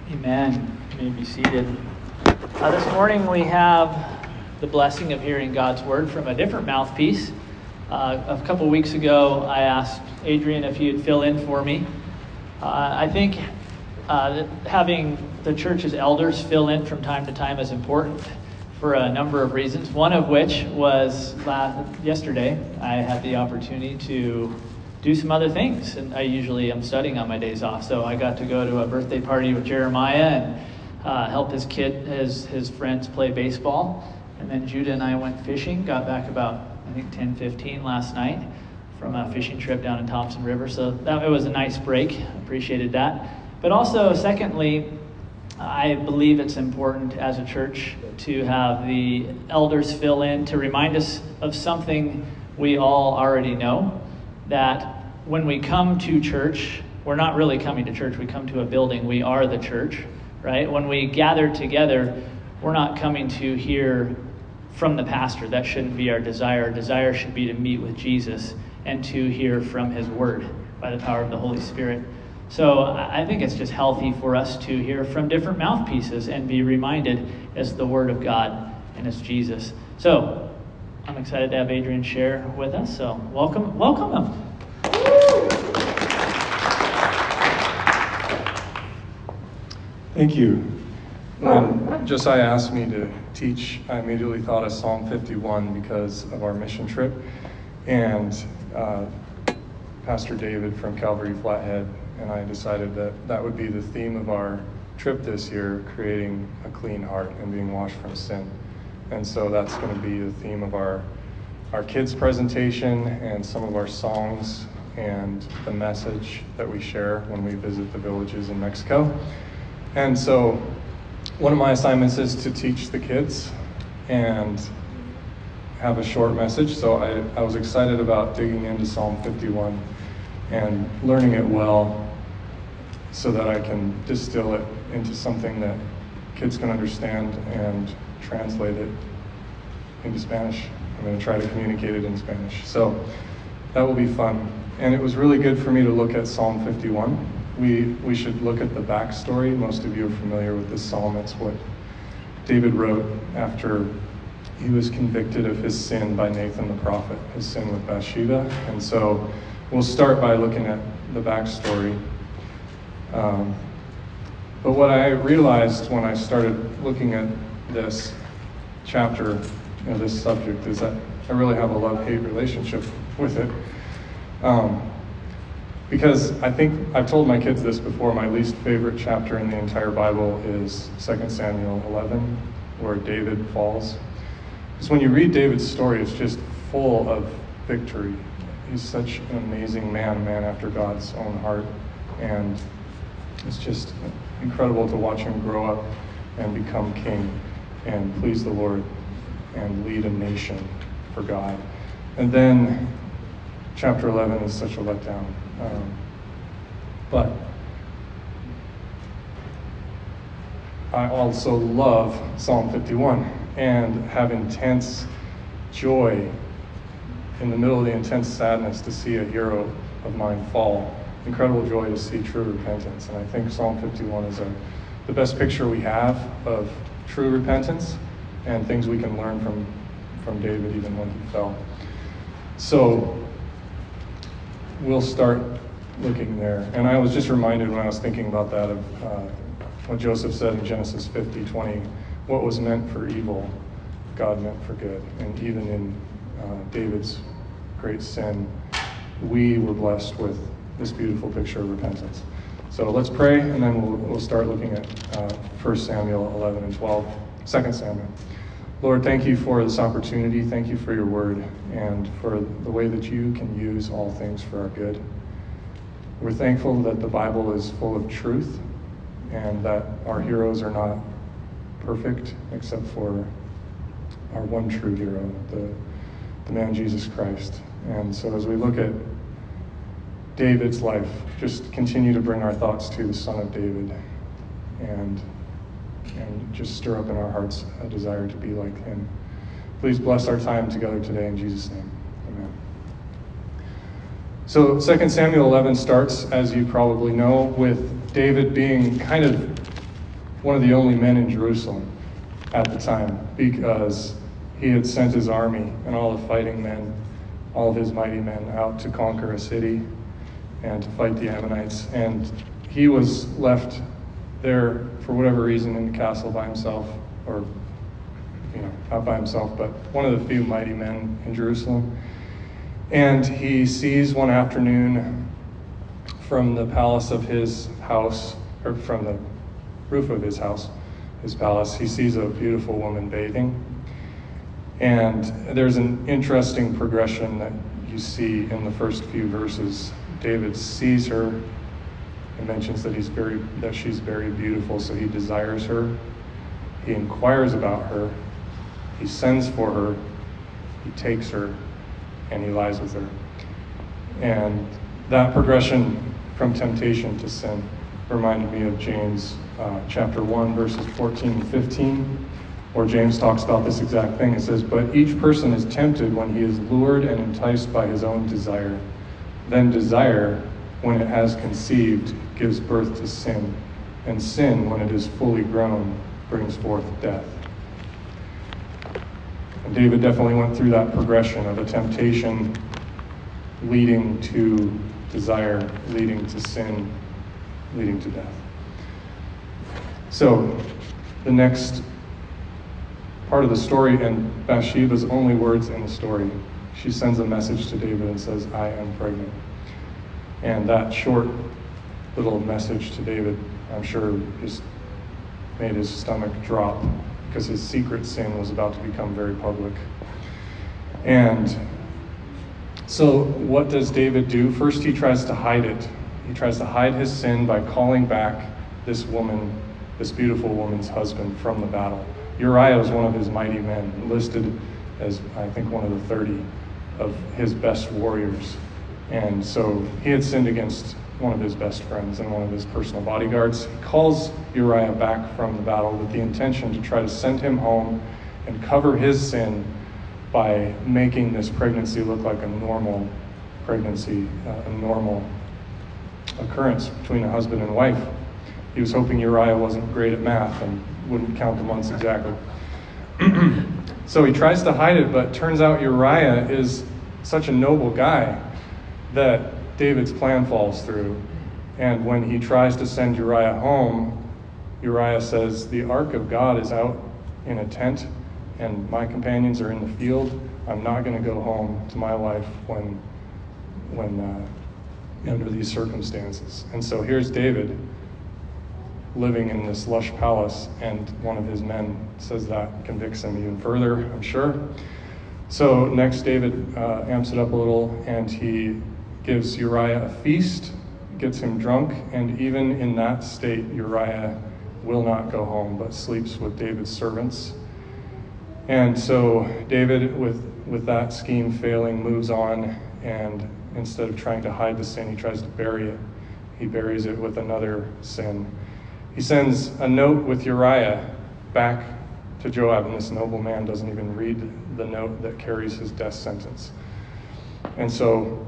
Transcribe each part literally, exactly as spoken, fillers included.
Amen. You may be seated. Uh, this morning we have the blessing of hearing God's word from a different mouthpiece. Uh, a couple weeks ago, I asked Adrian if he would fill in for me. Uh, I think uh, having the church's elders fill in from time to time is important for a number of reasons. One of which was last, yesterday, I had the opportunity to do some other things, and I usually am studying on my days off. So I got to go to a birthday party with Jeremiah and uh, help his kid, his his friends play baseball. And then Judah and I went fishing. Got back about I think ten fifteen last night from a fishing trip down in Thompson River. So that it was a nice break. Appreciated that. But also, secondly, I believe it's important as a church to have the elders fill in to remind us of something we all already know. That when we come to church, we're not really coming to church. We come to a building. We are the church, right? When we gather together, we're not coming to hear from the pastor. That shouldn't be our desire. Our desire should be to meet with Jesus and to hear from his word by the power of the Holy Spirit. So I think it's just healthy for us to hear from different mouthpieces and be reminded it's the word of God and it's Jesus. So I'm excited to have Adrian share with us. So welcome, welcome him. Thank you. When Josiah asked me to teach, I immediately thought of Psalm fifty-one because of our mission trip. And uh, Pastor David from Calvary Flathead and I decided that that would be the theme of our trip this year, creating a clean heart and being washed from sin. And so that's going to be the theme of our our kids' presentation and some of our songs and the message that we share when we visit the villages in Mexico. And so one of my assignments is to teach the kids and have a short message. So I, I was excited about digging into Psalm fifty-one and learning it well so that I can distill it into something that kids can understand and translate it into Spanish. I'm going to try to communicate it in Spanish. So that will be fun. And it was really good for me to look at Psalm fifty-one. We we should look at the backstory. Most of you are familiar with this psalm. It's what David wrote after he was convicted of his sin by Nathan the prophet, his sin with Bathsheba. And so we'll start by looking at the backstory. Um, but what I realized when I started looking at this chapter, you know, this subject, is that I really have a love-hate relationship with it. Um, because I think I've told my kids this before, my least favorite chapter in the entire Bible is Second Samuel eleven, where David falls. Because when you read David's story, it's just full of victory. He's such an amazing man, a man after God's own heart. And it's just incredible to watch him grow up and become king and please the Lord and lead a nation for God. And then chapter eleven is such a letdown. Um, but I also love Psalm fifty-one and have intense joy in the middle of the intense sadness to see a hero of mine fall. Incredible joy to see true repentance. And I think Psalm fifty-one is a, the best picture we have of true repentance and things we can learn from, from David even when he fell. So we'll start looking there. And I was just reminded when I was thinking about that of uh, what Joseph said in Genesis fifty twenty, what was meant for evil, God meant for good. And even in uh, David's great sin, we were blessed with this beautiful picture of repentance. So let's pray, and then we'll, we'll start looking at uh, First Samuel eleven and twelve, Second Samuel. Lord, thank you for this opportunity. Thank you for your word and for the way that you can use all things for our good. We're thankful that the Bible is full of truth and that our heroes are not perfect except for our one true hero, the, the man Jesus Christ. And so as we look at David's life, just continue to bring our thoughts to the Son of David and and just stir up in our hearts a desire to be like him. Please bless our time together today in Jesus' name. Amen. So Second Samuel eleven starts, as you probably know, with David being kind of one of the only men in Jerusalem at the time, because he had sent his army and all the fighting men, all of his mighty men, out to conquer a city and to fight the Ammonites. And he was left there for whatever reason in the castle by himself, or, you know, not by himself, but one of the few mighty men in Jerusalem. And he sees one afternoon from the palace of his house, or from the roof of his house, his palace, he sees a beautiful woman bathing. And there's an interesting progression that you see in the first few verses. David sees her and mentions that he's very that she's very beautiful, so he desires her. He inquires about her. He sends for her. He takes her, and he lies with her. And that progression from temptation to sin reminded me of James uh, chapter one, verses fourteen and fifteen, where James talks about this exact thing. It says, "But each person is tempted when he is lured and enticed by his own desire. Then desire, when it has conceived, gives birth to sin. And sin, when it is fully grown, brings forth death." And David definitely went through that progression of a temptation leading to desire, leading to sin, leading to death. So, the next part of the story, and Bathsheba's only words in the story, she sends a message to David and says, "I am pregnant." And that short little message to David, I'm sure, just made his stomach drop, because his secret sin was about to become very public. And so what does David do? First, he tries to hide it. He tries to hide his sin by calling back this woman, this beautiful woman's husband, from the battle. Uriah was one of his mighty men, listed as, I think, one of the thirty of his best warriors. And so he had sinned against one of his best friends and one of his personal bodyguards. He calls Uriah back from the battle with the intention to try to send him home and cover his sin by making this pregnancy look like a normal pregnancy, uh, a normal occurrence between a husband and wife. He was hoping Uriah wasn't great at math and wouldn't count the months exactly. So he tries to hide it, but turns out Uriah is such a noble guy that David's plan falls through. And when he tries to send Uriah home, Uriah says, "The ark of God is out in a tent, and my companions are in the field. I'm not going to go home to my wife when, when uh, under these circumstances." And so here's David living in this lush palace, and one of his men says that, convicts him even further, I'm sure. So next, David uh, amps it up a little, and he gives Uriah a feast, gets him drunk, and even in that state, Uriah will not go home, but sleeps with David's servants. And so David, with, with that scheme failing, moves on, and instead of trying to hide the sin, he tries to bury it. He buries it with another sin. He sends a note with Uriah back to Joab, and this noble man doesn't even read the note that carries his death sentence. And so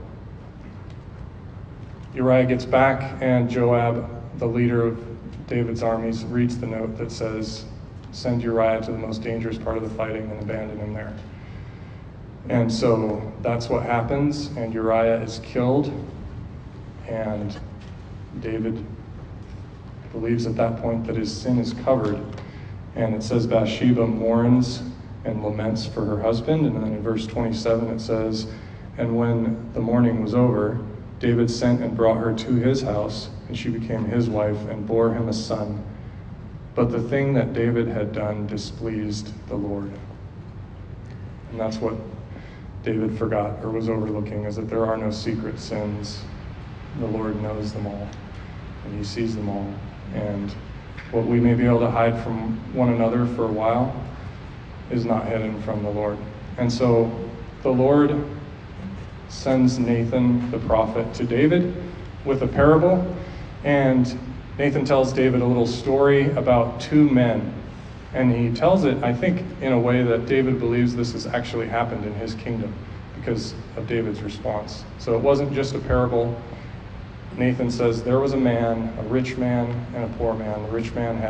Uriah gets back, and Joab, the leader of David's armies, reads the note that says, "Send Uriah to the most dangerous part of the fighting and abandon him there." And so that's what happens, and Uriah is killed, and David believes at that point that his sin is covered. And it says Bathsheba mourns and laments for her husband. And then in verse twenty-seven it says, "And when the mourning was over, David sent and brought her to his house, and she became his wife and bore him a son. But the thing that David had done displeased the Lord." And that's what David forgot or was overlooking, is that there are no secret sins. The Lord knows them all, and he sees them all. And what we may be able to hide from one another for a while is not hidden from the Lord. And so the Lord sends Nathan the prophet to David with a parable, and Nathan tells David a little story about two men. And he tells it, I think, in a way that David believes this has actually happened in his kingdom because of David's response. So it wasn't just a parable. Nathan says there was a man, a rich man and a poor man. The rich man had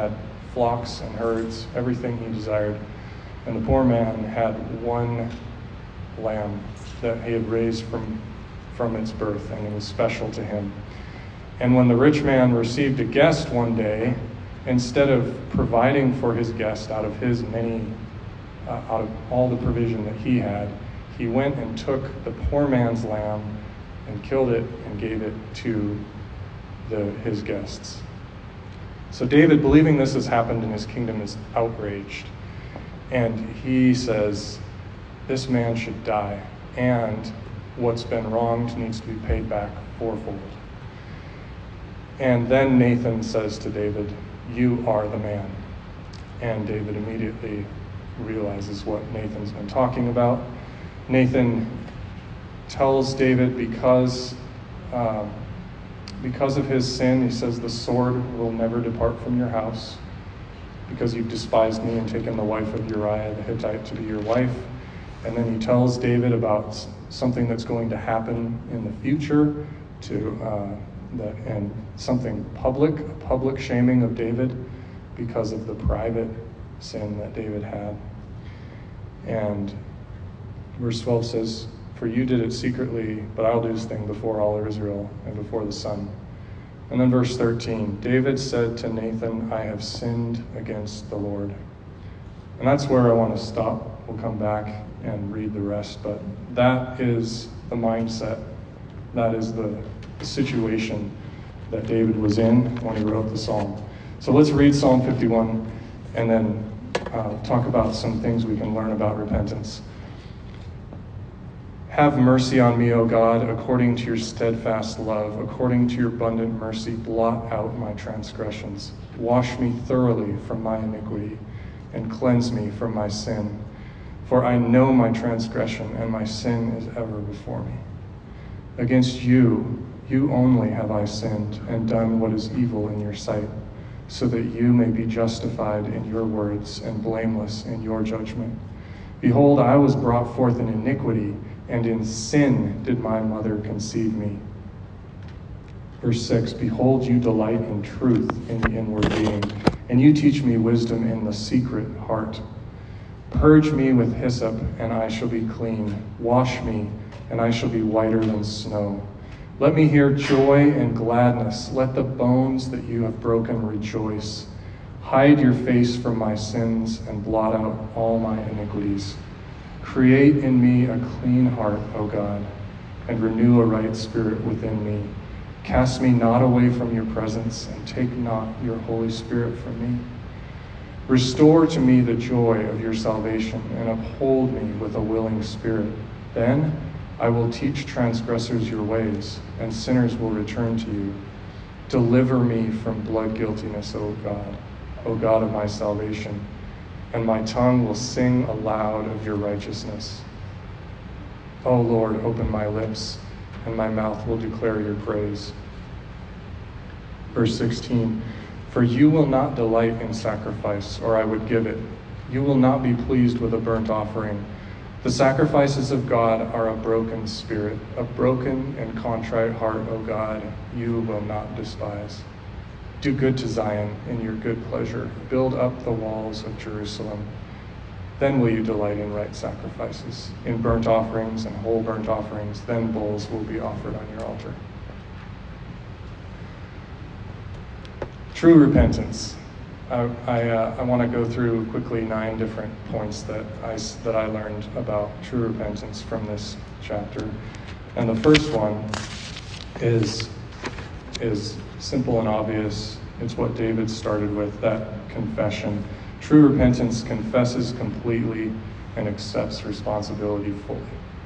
flocks and herds, everything he desired. And the poor man had one lamb that he had raised from, from its birth, and it was special to him. And when the rich man received a guest one day, instead of providing for his guest out of his many, uh, out of all the provision that he had, he went and took the poor man's lamb and killed it and gave it to the, his guests. So David, believing this has happened in his kingdom, is outraged. And he says, this man should die, and what's been wronged needs to be paid back fourfold. And then Nathan says to David, you are the man. And David immediately realizes what Nathan's been talking about. Nathan tells David because, uh, because of his sin, he says, the sword will never depart from your house, because you've despised me and taken the wife of Uriah the Hittite to be your wife. And then he tells David about something that's going to happen in the future, to uh, that, and something public, a public shaming of David because of the private sin that David had. And verse twelve says, for you did it secretly, but I'll do this thing before all Israel and before the sun. And then verse thirteen, David said to Nathan, I have sinned against the Lord. And that's where I want to stop. We'll come back and read the rest, but that is the mindset, that is the, the situation that David was in when he wrote the psalm. So let's read Psalm fifty-one and then uh, talk about some things we can learn about repentance. Have mercy on me, O God, according to your steadfast love, according to your abundant mercy, blot out my transgressions. Wash me thoroughly from my iniquity and cleanse me from my sin. For I know my transgression, and my sin is ever before me. Against you, you only have I sinned and done what is evil in your sight, so that you may be justified in your words and blameless in your judgment. Behold, I was brought forth in iniquity, and in sin did my mother conceive me. Verse six, behold, you delight in truth in the inward being, and you teach me wisdom in the secret heart. Purge me with hyssop, and I shall be clean. Wash me, and I shall be whiter than snow. Let me hear joy and gladness. Let the bones that you have broken rejoice. Hide your face from my sins and blot out all my iniquities. Create in me a clean heart, O God, and renew a right spirit within me. Cast me not away from your presence, and take not your Holy Spirit from me. Restore to me the joy of your salvation, and uphold me with a willing spirit. Then I will teach transgressors your ways, and sinners will return to you. Deliver me from blood guiltiness, O God, O God of my salvation, and my tongue will sing aloud of your righteousness. O Lord, open my lips, and my mouth will declare your praise. Verse sixteen, for you will not delight in sacrifice, or I would give it. You will not be pleased with a burnt offering. The sacrifices of God are a broken spirit, a broken and contrite heart, O God, you will not despise. Do good to Zion in your good pleasure. Build up the walls of Jerusalem. Then will you delight in right sacrifices, in burnt offerings and whole burnt offerings. Then bulls will be offered on your altar. True repentance. I, I, uh, I want to go through quickly nine different points that I, that I learned about true repentance from this chapter. And the first one is, is simple and obvious. It's what David started with, that confession. True repentance confesses completely and accepts responsibility fully.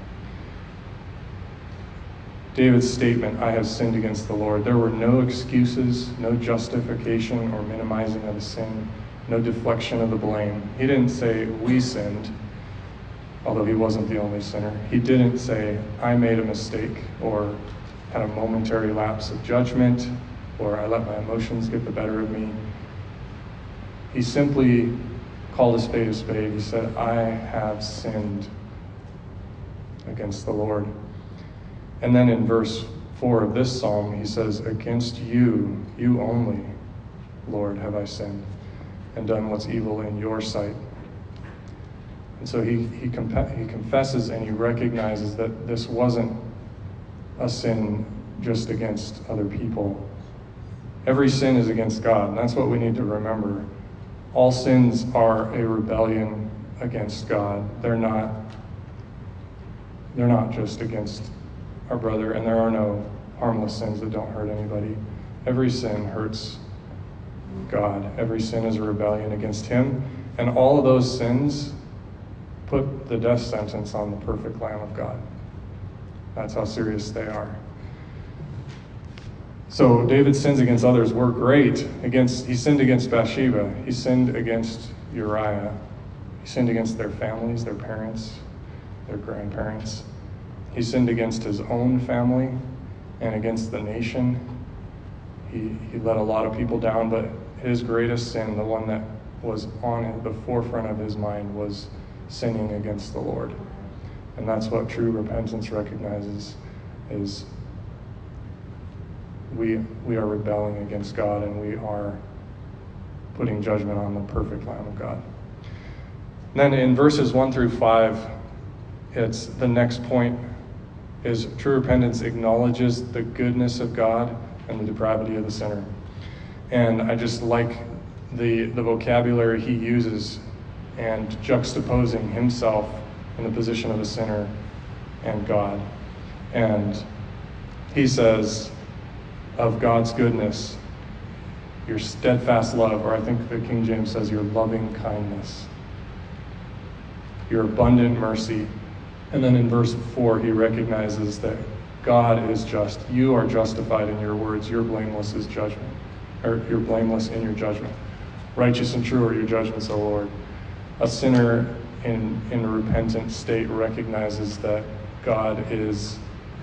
David's statement, I have sinned against the Lord. There were no excuses, no justification or minimizing of the sin, no deflection of the blame. He didn't say, we sinned, although he wasn't the only sinner. He didn't say, I made a mistake, or had a momentary lapse of judgment, or I let my emotions get the better of me. He simply called a spade a spade. He said, I have sinned against the Lord. And then in verse four of this psalm, he says, against you, you only, Lord, have I sinned. and done what's evil in your sight. And so he, he, comp- he confesses and he recognizes that this wasn't a sin just against other people. Every sin is against God, and that's what we need to remember. All sins are a rebellion against God. They're not, they're not just against our brother, and there are no harmless sins that don't hurt anybody. Every sin hurts God. Every sin is a rebellion against him, and all of those sins put the death sentence on the perfect Lamb of God. That's how serious they are. So David's sins against others were great. Against he sinned against Bathsheba. He sinned against Uriah. He sinned against their families, their parents, their grandparents. He sinned against his own family and against the nation. He, he let a lot of people down, but his greatest sin, the one that was on the forefront of his mind, was sinning against the Lord. And that's what true repentance recognizes, is we we are rebelling against God, and we are putting judgment on the perfect Lamb of God. And then in verses one through five, it's the next point is true repentance acknowledges the goodness of God and the depravity of the sinner. And I just like the the vocabulary he uses and juxtaposing himself in the position of a sinner and God. And he says of God's goodness, your steadfast love, or I think the King James says your loving kindness, your abundant mercy. And then in verse four, he recognizes that God is just. You are justified in your words. You're blameless as judgment, or you're blameless in your judgment. Righteous and true are your judgments, O Lord. A sinner in, in a repentant state recognizes that God is,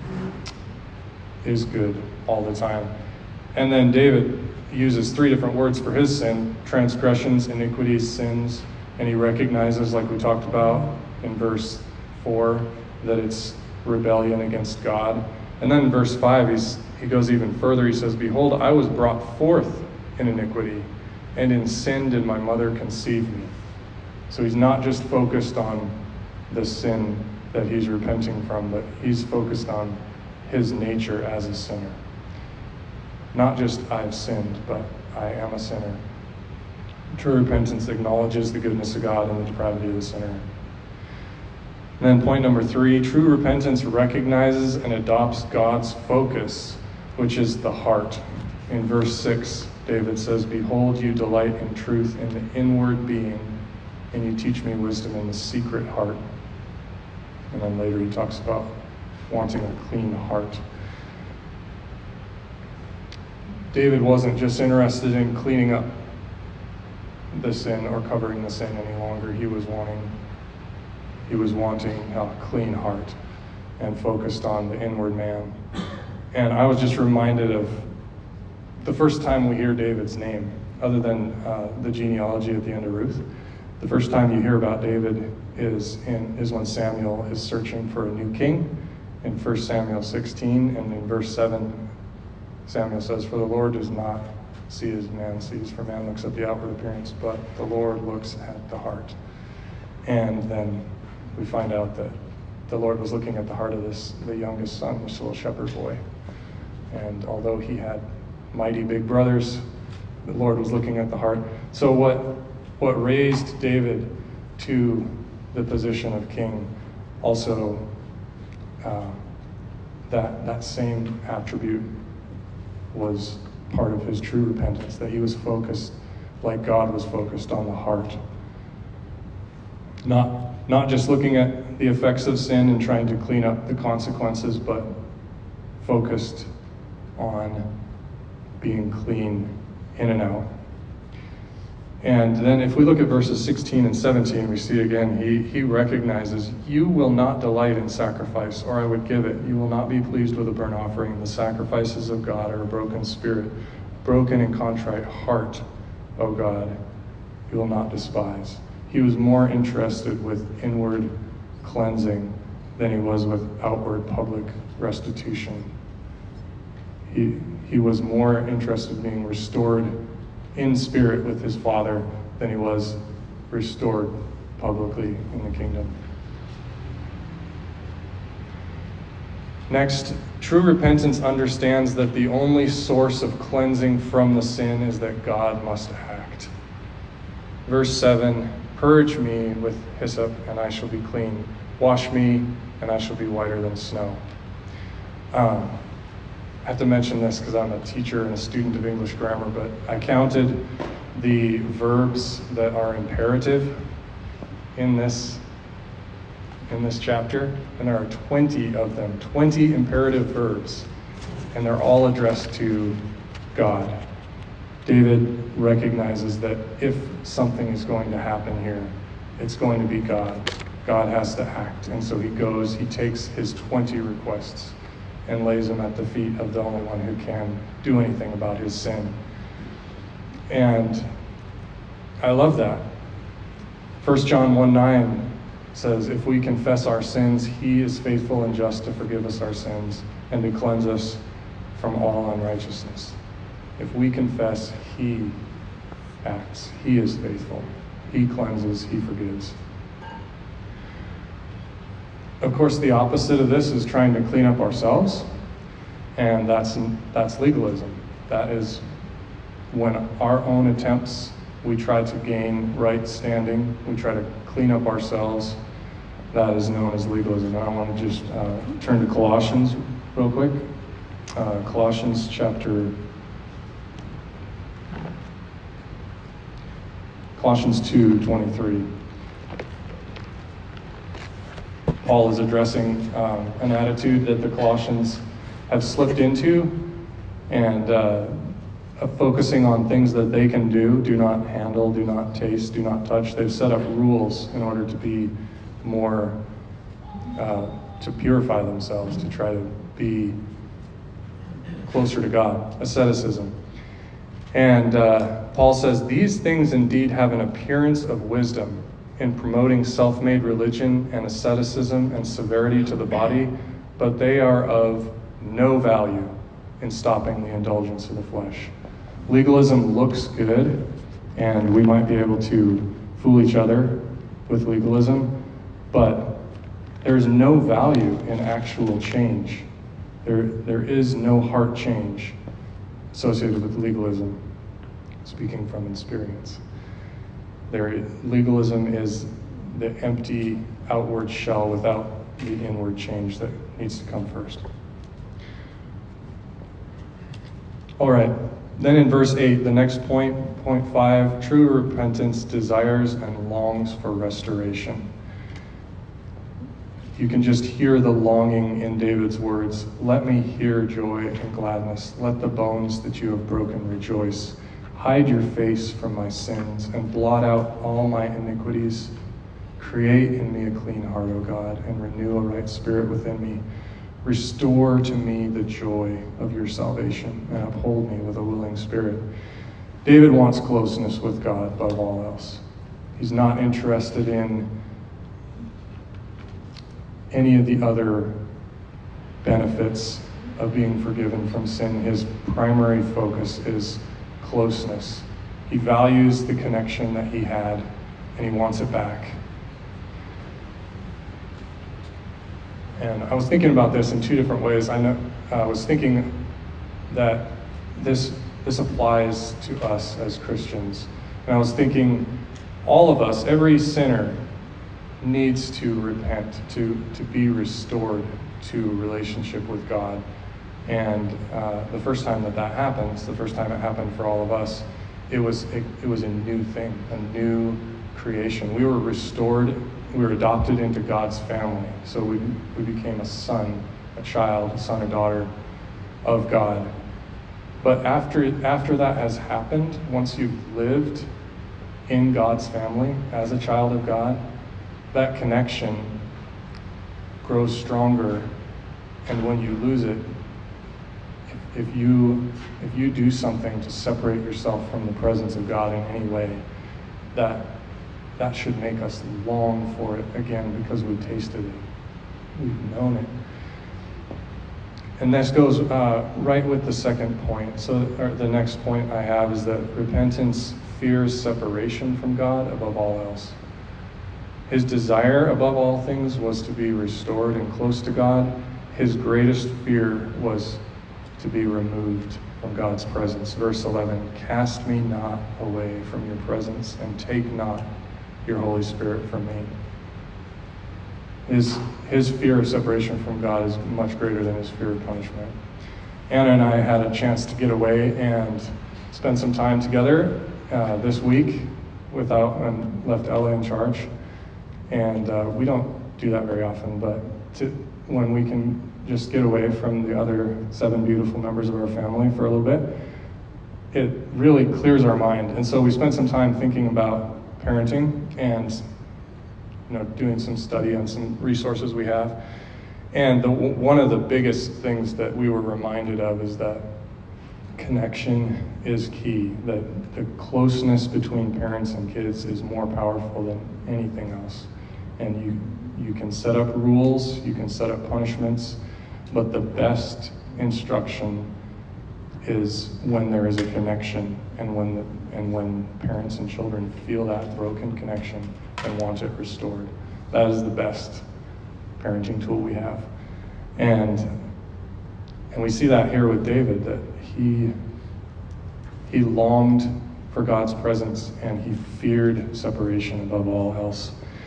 is good all the time. And then David uses three different words for his sin: transgressions, iniquities, sins. And he recognizes, like we talked about in verse four, that it's rebellion against God. And then in verse five, he's, he goes even further. He says, behold, I was brought forth in iniquity, and in sin did my mother conceive me. So he's not just focused on the sin that he's repenting from, but he's focused on his nature as a sinner. Not just I've sinned, but I am a sinner. True repentance acknowledges the goodness of God and the depravity of the sinner. And then point number three, true repentance recognizes and adopts God's focus, which is the heart. In verse six, David says, behold, you delight in truth in the inward being, and you teach me wisdom in the secret heart. And then later he talks about wanting a clean heart. David wasn't just interested in cleaning up the sin or covering the sin any longer. He was wanting, he was wanting a clean heart and focused on the inward man. And I was just reminded of the first time we hear David's name, other than uh, the genealogy at the end of Ruth. The first time you hear about David is in is when Samuel is searching for a new king in First Samuel sixteen, and in verse seven, Samuel says, for the Lord does not see as man sees, for man looks at the outward appearance, but the Lord looks at the heart. And then we find out that the Lord was looking at the heart of this, the youngest son, this little shepherd boy. And although he had mighty big brothers, the Lord was looking at the heart. So what what raised David to the position of king, also uh, that that same attribute was part of his true repentance, that he was focused like God was focused on the heart. Not, not just looking at the effects of sin and trying to clean up the consequences, but focused on being clean in and out. And then if we look at verses sixteen and seventeen, we see again, he, he recognizes, you will not delight in sacrifice, or I would give it. You will not be pleased with a burnt offering. The sacrifices of God are a broken spirit, broken and contrite heart, O God, you will not despise. He was more interested with inward cleansing than he was with outward public restitution. He, he was more interested in being restored in spirit with his Father than he was restored publicly in the kingdom. Next, true repentance understands that the only source of cleansing from the sin is that God must act. Verse seven, purge me with hyssop, and I shall be clean. Wash me, and I shall be whiter than snow. Um, I have to mention this because I'm a teacher and a student of English grammar, but I counted the verbs that are imperative in this in this chapter, and there are twenty of them, twenty imperative verbs, and they're all addressed to God. David recognizes that if something is going to happen here, it's going to be God. God has to act, and so he goes, he takes his twenty requests and lays them at the feet of the only one who can do anything about his sin. And I love that. First John one nine says, if we confess our sins, he is faithful and just to forgive us our sins and to cleanse us from all unrighteousness. If we confess, he acts. He is faithful. He cleanses, he forgives. Of course, the opposite of this is trying to clean up ourselves, and that's that's legalism. That is when our own attempts, we try to gain right standing, we try to clean up ourselves. That is known as legalism. And I want to just uh, turn to Colossians real quick. Uh, Colossians chapter Colossians two twenty-three. Paul is addressing um, an attitude that the Colossians have slipped into, and uh, focusing on things that they can do, do not handle, do not taste, do not touch. They've set up rules in order to be more, uh, to purify themselves, to try to be closer to God, asceticism. And uh, Paul says, these things indeed have an appearance of wisdom in promoting self-made religion and asceticism and severity to the body, but they are of no value in stopping the indulgence of the flesh. Legalism looks good, and we might be able to fool each other with legalism, but there's no value in actual change. There, there is no heart change associated with legalism, speaking from experience. There, legalism is the empty outward shell without the inward change that needs to come first. All right, then in verse eight, the next point, point five, true repentance desires and longs for restoration. You can just hear the longing in David's words. Let me hear joy and gladness. Let the bones that you have broken rejoice. Hide your face from my sins and blot out all my iniquities. Create in me a clean heart, O God, and renew a right spirit within me. Restore to me the joy of your salvation and uphold me with a willing spirit. David wants closeness with God above all else. He's not interested in any of the other benefits of being forgiven from sin. His primary focus is closeness. He values the connection that he had, and he wants it back. And I was thinking about this in two different ways. I know I was thinking that this this applies to us as Christians. And I was thinking all of us, every sinner, needs to repent, to, to be restored to relationship with God. And uh, the first time that that happens, the first time it happened for all of us, it was it, it was a new thing, a new creation. We were restored, we were adopted into God's family. So we we became a son, a child, a son or daughter of God. But after after that has happened, once you've lived in God's family as a child of God, that connection grows stronger, and when you lose it, if, if you if you do something to separate yourself from the presence of God in any way, that that should make us long for it again because we've tasted it, we've known it. And this goes uh, right with the second point. So or the next point I have is that repentance fears separation from God above all else. His desire above all things was to be restored and close to God. His greatest fear was to be removed from God's presence. Verse eleven, cast me not away from your presence, and take not your Holy Spirit from me. His, his fear of separation from God is much greater than his fear of punishment. Anna and I had a chance to get away and spend some time together uh, this week without and left Ella in charge. And uh, we don't do that very often, but to, when we can just get away from the other seven beautiful members of our family for a little bit, it really clears our mind. And so we spent some time thinking about parenting and you know, doing some study on some resources we have. And the, one of the biggest things that we were reminded of is that connection is key, that the closeness between parents and kids is more powerful than anything else. And you, you can set up rules, you can set up punishments, but the best instruction is when there is a connection, and when the, and when parents and children feel that broken connection and want it restored. That is the best parenting tool we have. And and we see that here with David, that he he longed for God's presence and he feared separation above all else.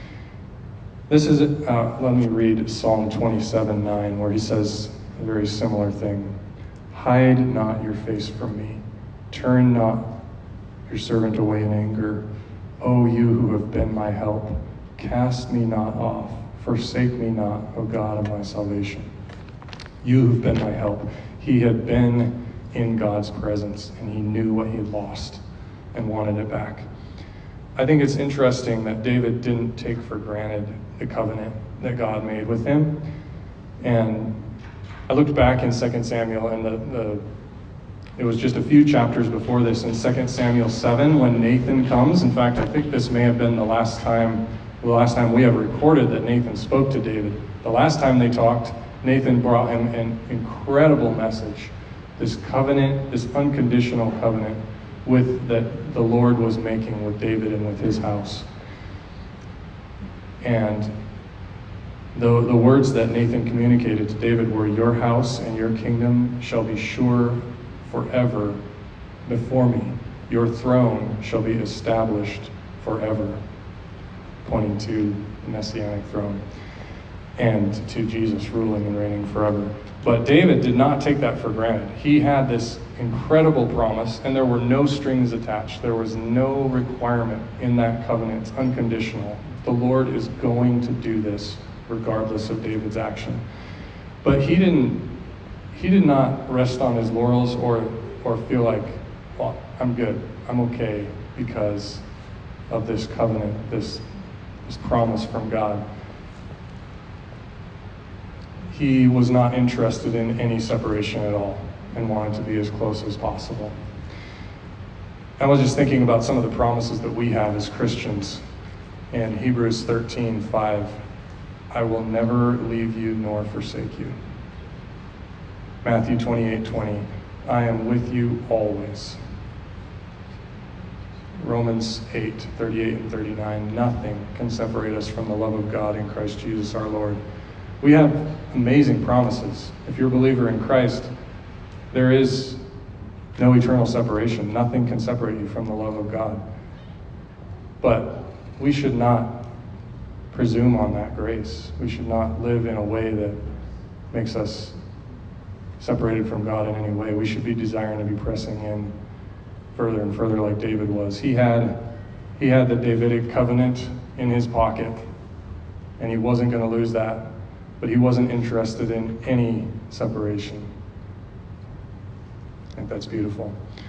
This is, uh, let me read Psalm twenty-seven nine, where he says a very similar thing. Hide not your face from me. Turn not your servant away in anger. O you who have been my help, cast me not off. Forsake me not, O God of my salvation. You who've been my help. He had been in God's presence, and he knew what he lost and wanted it back. I think it's interesting that David didn't take for granted the covenant that God made with him. And I looked back in Second Samuel, and the, the it was just a few chapters before this in Second Samuel seven when Nathan comes. In fact, I think this may have been the last time the last time we have recorded that Nathan spoke to David. The last time they talked, Nathan brought him an incredible message, this covenant, this unconditional covenant with that the Lord was making with David and with his house. And the, the words that Nathan communicated to David were, your house and your kingdom shall be sure forever before me. Your throne shall be established forever. Pointing to the Messianic throne and to Jesus ruling and reigning forever. But David did not take that for granted. He had this incredible promise, and there were no strings attached. There was no requirement in that covenant. It's unconditional. The Lord is going to do this regardless of David's action. But he didn't he did not rest on his laurels or or feel like, well, I'm good, I'm okay because of this covenant, this This promise from God. He was not interested in any separation at all and wanted to be as close as possible. I was just thinking about some of the promises that we have as Christians. In Hebrews thirteen five, I will never leave you nor forsake you. Matthew twenty-eight twenty, I am with you always. Romans eight thirty-eight and thirty-nine, nothing can separate us from the love of God in Christ Jesus our Lord. We have amazing promises. If you're a believer in Christ, there is no eternal separation. Nothing can separate you from the love of God. But we should not presume on that grace. We should not live in a way that makes us separated from God in any way. We should be desiring to be pressing in further and further like David was. He had he had the Davidic covenant in his pocket, and he wasn't going to lose that, but he wasn't interested in any separation. I think that's beautiful.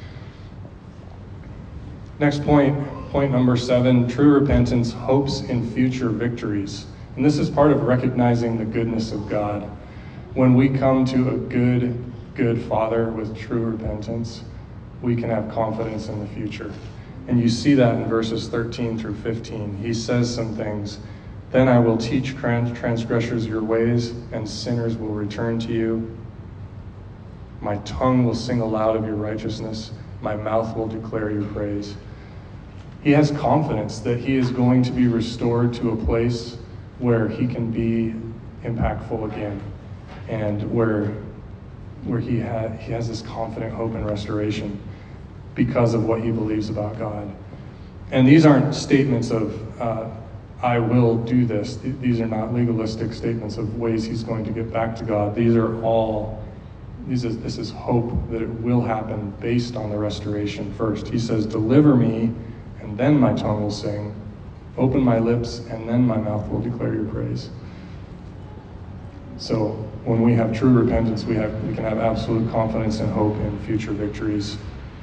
Next point, point number seven, true repentance hopes in future victories. And this is part of recognizing the goodness of God. When we come to a good, good Father with true repentance, we can have confidence in the future. And you see that in verses thirteen through fifteen. He says some things. Then I will teach transgressors your ways, and sinners will return to you. My tongue will sing aloud of your righteousness. My mouth will declare your praise. he has confidence that he is going to be restored to a place where he can be impactful again, and where where he ha- he has this confident hope and restoration because of what he believes about God. And these aren't statements of uh, I will do this. Th- these are not legalistic statements of ways he's going to get back to God. These are all these is this is hope that it will happen based on the restoration first. He says, "Deliver me, and then my tongue will sing. Open my lips, and then my mouth will declare your praise." So when we have true repentance, we have we can have absolute confidence and hope in future victories.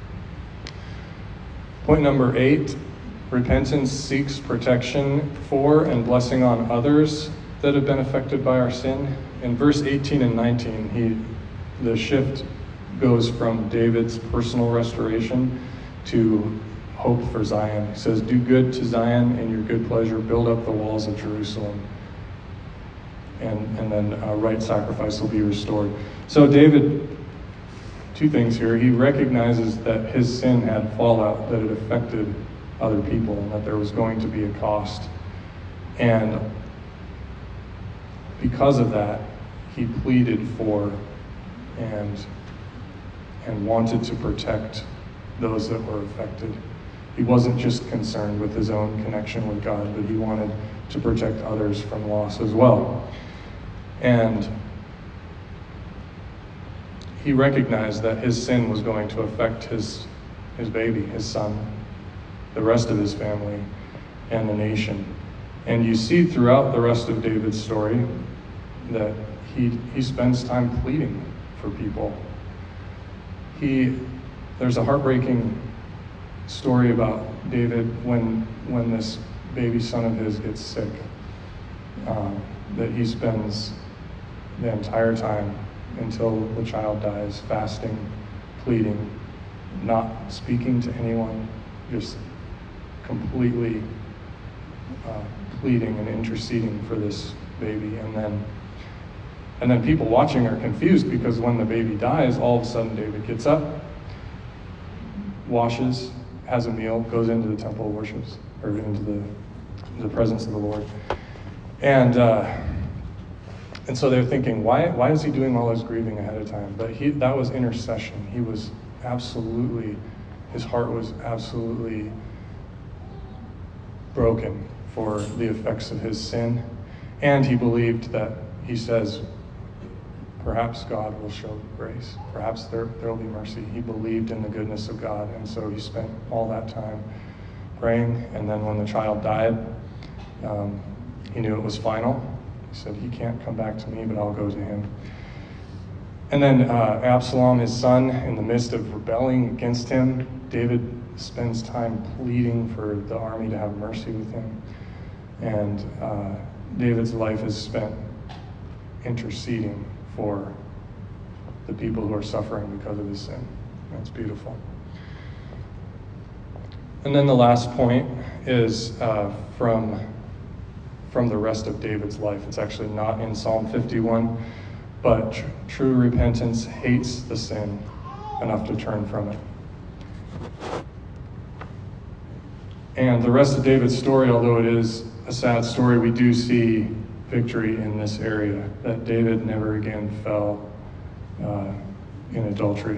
Point number eight, repentance seeks protection for and blessing on others that have been affected by our sin. In verse eighteen and nineteen, he the shift goes from David's personal restoration to hope for Zion. He says, "Do good to Zion in your good pleasure, build up the walls of Jerusalem." And, and then uh, right sacrifice will be restored. So David, two things here. He recognizes that his sin had fallout, that it affected other people, and that there was going to be a cost. And because of that, he pleaded for and and wanted to protect those that were affected. He wasn't just concerned with his own connection with God, but he wanted to protect others from loss as well. And he recognized that his sin was going to affect his his baby, his son, the rest of his family, and the nation. And you see throughout the rest of David's story that he he spends time pleading for people. He there's a heartbreaking story about David when when this baby son of his gets sick, um, that he spends the entire time until the child dies fasting, pleading, not speaking to anyone, just completely uh, pleading and interceding for this baby. And then and then people watching are confused, because when the baby dies, all of a sudden David gets up, washes, has a meal, goes into the temple, worships, or into the the presence of the Lord. And uh, and so they're thinking, why why is he doing all his grieving ahead of time? But he that was intercession. He was absolutely, his heart was absolutely broken for the effects of his sin. And he believed that, he says, perhaps God will show grace. Perhaps there there will be mercy. He believed in the goodness of God, and so he spent all that time praying. And then when the child died, um, he knew it was final. He said, "He can't come back to me, but I'll go to him." And then uh, Absalom, his son, in the midst of rebelling against him, David spends time pleading for the army to have mercy with him. And uh, David's life is spent interceding for the people who are suffering because of his sin. That's beautiful. And then the last point is uh, from, from the rest of David's life. It's actually not in Psalm fifty-one, but tr- true repentance hates the sin enough to turn from it. And the rest of David's story, although it is a sad story, we do see victory in this area, that David never again fell uh, in adultery.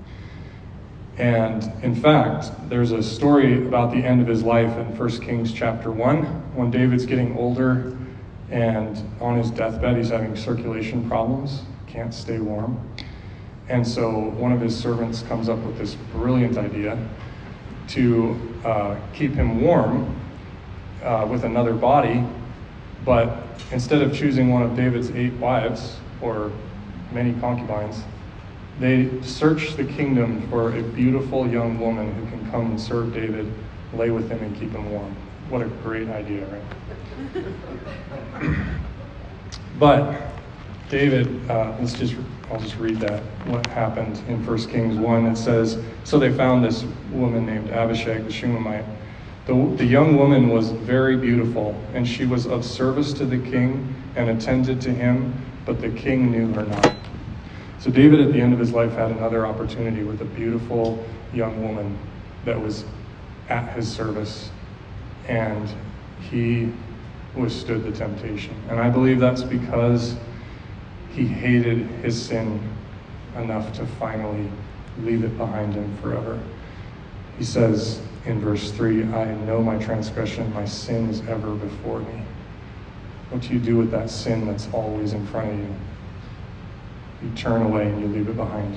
And in fact, there's a story about the end of his life in First Kings chapter one, when David's getting older and on his deathbed, he's having circulation problems, can't stay warm. And so one of his servants comes up with this brilliant idea to uh, keep him warm uh, with another body, but instead of choosing one of David's eight wives or many concubines, they search the kingdom for a beautiful young woman who can come and serve David, lay with him, and keep him warm. What a great idea, right? But David, uh, let's just, I'll just read that, what happened in First Kings one. It says, "So they found this woman named Abishag the Shunammite. The, the young woman was very beautiful, and she was of service to the king and attended to him, but the king knew her not." So David, at the end of his life, had another opportunity with a beautiful young woman that was at his service, and he withstood the temptation. And I believe that's because he hated his sin enough to finally leave it behind him forever. He says in verse three, I know my transgression, my sin is ever before me. What do you do with that sin that's always in front of you? You turn away and you leave it behind.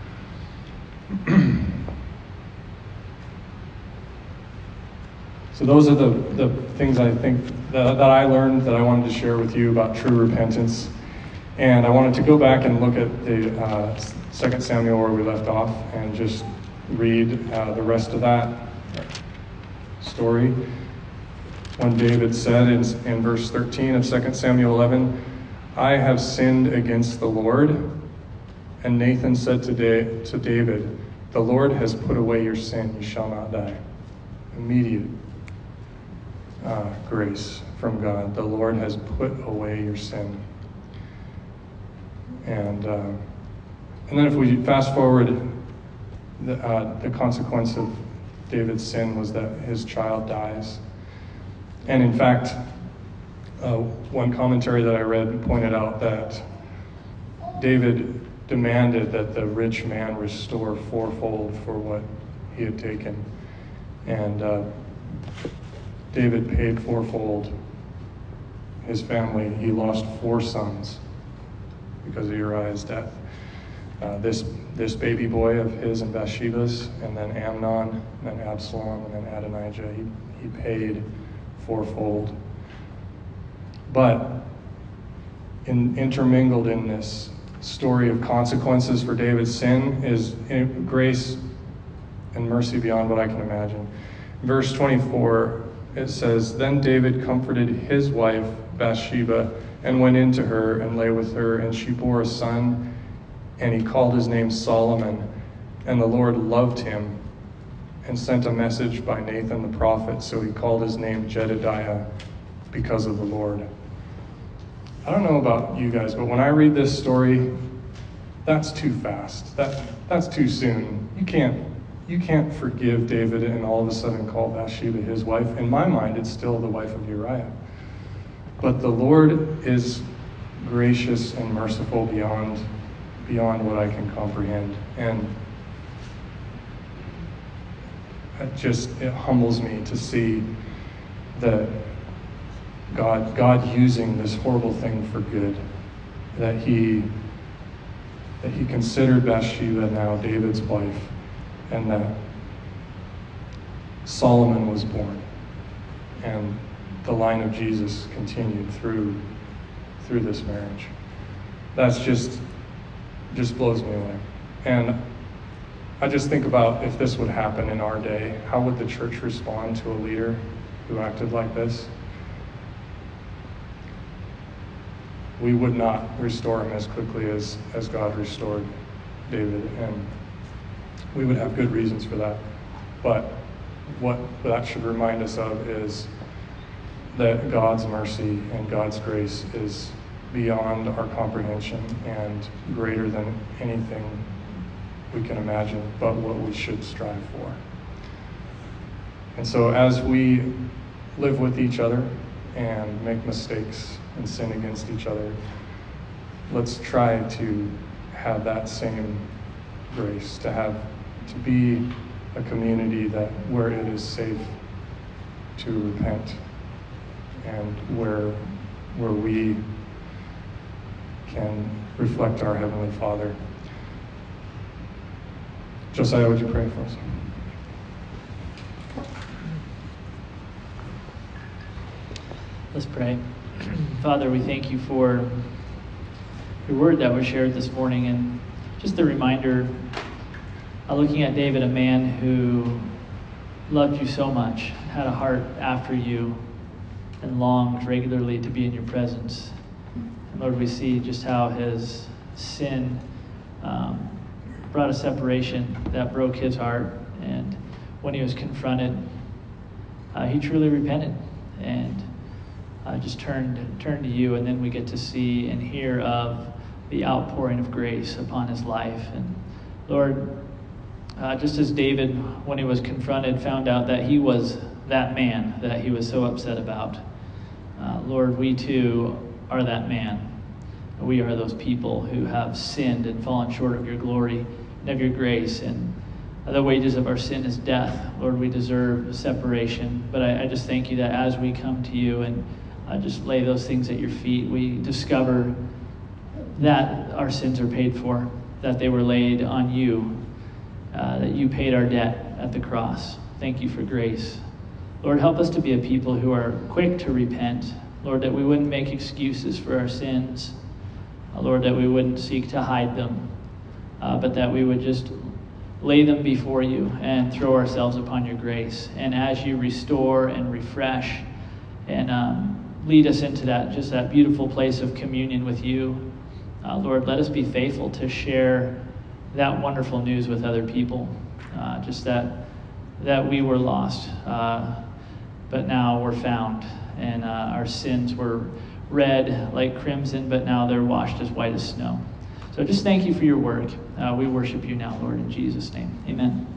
So those are the, the things I think that, that I learned that I wanted to share with you about true repentance. And I wanted to go back and look at the uh, Second Samuel where we left off and just read uh, the rest of that story. When David said in, in verse thirteen of Second Samuel eleven, I have sinned against the Lord. And Nathan said to, da- to David, the Lord has put away your sin, you shall not die. Immediate uh, grace from God. The Lord has put away your sin. And uh, and then if we fast forward, the, uh, the consequence of David's sin was that his child dies. And in fact, uh, one commentary that I read pointed out that David demanded that the rich man restore fourfold for what he had taken. And uh, David paid fourfold. His family, he lost four sons because of Uriah's death. Uh, this this baby boy of his and Bathsheba's, and then Amnon, and then Absalom, and then Adonijah, he, he paid fourfold. But in, intermingled in this story of consequences for David's sin is grace and mercy beyond what I can imagine. Verse twenty-four, it says, Then David comforted his wife Bathsheba and went into her and lay with her, and she bore a son, and he called his name Solomon. And the Lord loved him and sent a message by Nathan the prophet, so he called his name Jedediah because of the Lord. I don't know about you guys, but when I read this story, that's too fast. That that's too soon. You can't you can't forgive David and all of a sudden call Bathsheba his wife. In my mind, it's still the wife of Uriah. But the Lord is gracious and merciful beyond beyond what I can comprehend. And it just it humbles me to see that God, God using this horrible thing for good, that he, that he considered Bathsheba now David's wife, and that Solomon was born, and the line of Jesus continued through, through this marriage. That's just, just blows me away. And I just think about if this would happen in our day, how would the church respond to a leader who acted like this? We would not restore him as quickly as, as God restored David, and we would have good reasons for that. But what that should remind us of is that God's mercy and God's grace is beyond our comprehension and greater than anything we can imagine, but what we should strive for. And so as we live with each other and make mistakes and sin against each other, let's try to have that same grace, to have to be a community that where it is safe to repent, and where where we can reflect our Heavenly Father. Josiah, would you pray for us? Let's pray. Father, we thank you for your word that was shared this morning, and just a reminder, uh, looking at David, a man who loved you so much, had a heart after you, and longed regularly to be in your presence. And Lord, we see just how his sin um, brought a separation that broke his heart, and when he was confronted, uh, he truly repented and uh, just turned turned to you. And then we get to see and hear of the outpouring of grace upon his life. And Lord, Uh, just as David, when he was confronted, found out that he was that man that he was so upset about. Uh, Lord, we too are that man. We are those people who have sinned and fallen short of your glory and of your grace. And the wages of our sin is death. Lord, we deserve separation. But I, I just thank you that as we come to you and uh, just lay those things at your feet, we discover that our sins are paid for, that they were laid on you, uh, that you paid our debt at the cross. Thank you for grace. Lord, help us to be a people who are quick to repent. Lord, that we wouldn't make excuses for our sins. Uh, Lord, that we wouldn't seek to hide them, uh, but that we would just lay them before you and throw ourselves upon your grace. And as you restore and refresh and um, lead us into that, just that beautiful place of communion with you, uh, Lord, let us be faithful to share that wonderful news with other people. Uh, just that that we were lost, uh, but now we're found, and uh, our sins were red like crimson, but now they're washed as white as snow. So just thank you for your work. Uh, we worship you now, Lord, in Jesus' name. Amen.